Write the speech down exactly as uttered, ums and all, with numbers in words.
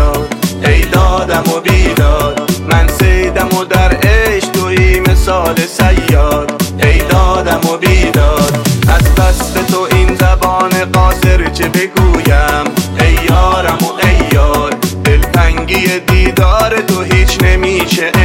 بیداد، ای دادم و بیداد. من سیدم و در عشق تویی مثال صیاد، ای دادم و بیداد. از دست تو این زبان قاصر چه بگویم، ای یارم و ای یار. دلتنگی دیدار تو هیچ نمیشه